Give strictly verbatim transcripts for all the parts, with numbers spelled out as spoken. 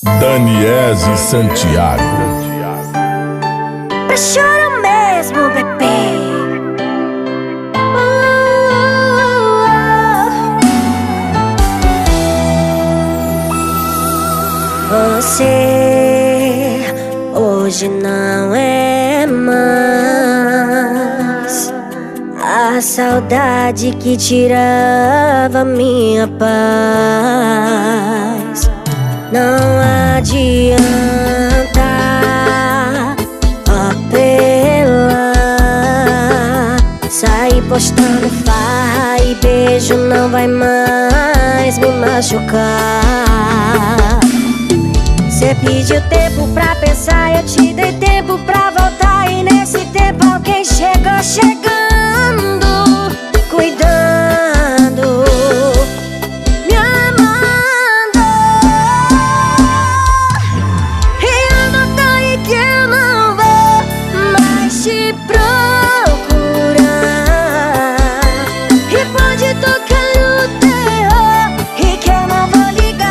Daniese Santiago. Eu choro mesmo, bebê. Você hoje não é mais a saudade que tirava minha paz. Não adianta apelar, sair postando farra e beijo não vai mais me machucar. Cê pediu tempo pra pensar, eu te dei tempo pra voltar, e nesse tempo alguém chegou chegando, cuidando, me amando. E eu não tô aí que eu não vou mais te procurar, e pode tocar o terror e que eu não vou ligar.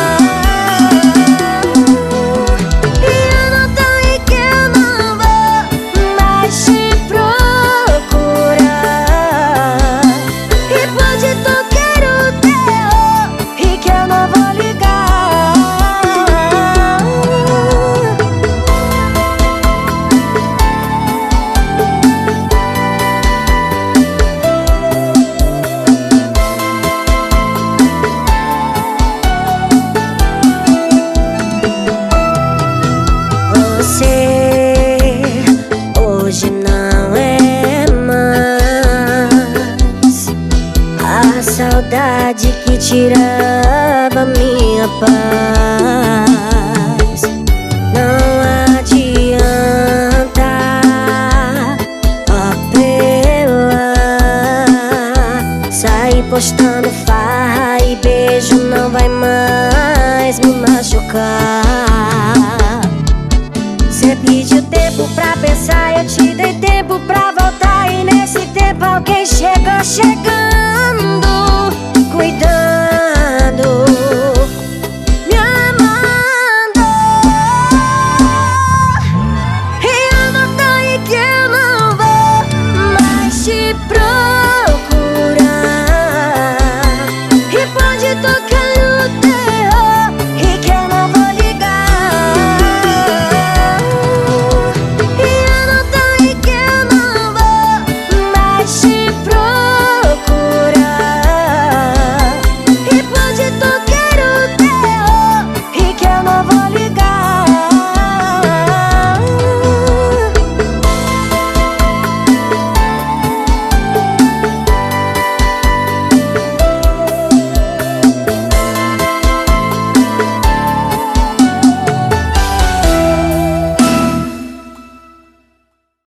Você hoje não é mais a saudade que tirava minha paz. Não adianta apelar, sair postando farra e beijo não vai mais me machucar. Cê pediu tempo pra pensar, eu te dei tempo pra voltar, e nesse tempo alguém chegou chegando.